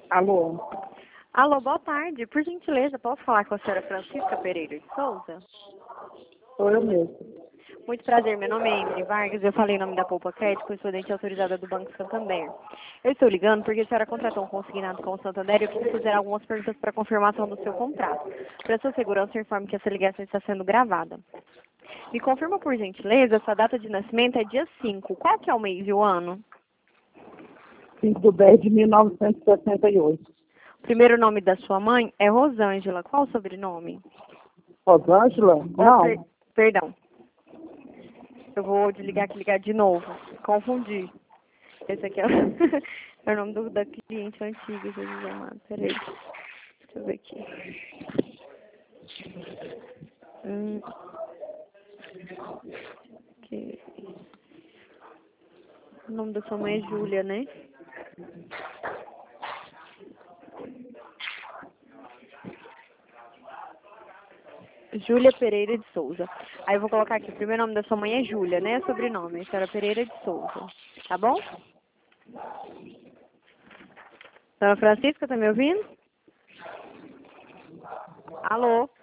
Alô? Alô, boa tarde. Por gentileza, posso falar com a senhora Francisca Pereira de Souza? Sou eu mesmo. Muito prazer, meu nome é Emily Vargas, eu falei em nome da Poupa Crédito, estudante autorizada do Banco Santander. Eu estou ligando porque a senhora contratou um consignado com o Santander e eu queria fazer algumas perguntas para confirmação do seu contrato. Para sua segurança, eu informo que essa ligação está sendo gravada. Me confirma, por gentileza, sua data de nascimento é dia 5. Qual que é o mês e o ano? 5/10/1968. O primeiro nome da sua mãe é Rosângela. Qual o sobrenome? Rosângela? Não. Perdão. Eu vou desligar aqui e ligar de novo. Confundi. Esse aqui é o, é o nome da cliente antiga, Jesus amado. Peraí. Deixa eu ver aqui. Ok. O nome da sua mãe é Júlia, né? Júlia Pereira de Souza. Aí eu vou colocar aqui, o primeiro nome da sua mãe é Júlia, né? Sobrenome, a senhora Pereira de Souza. Tá bom? Senhora Francisca, tá me ouvindo? Alô?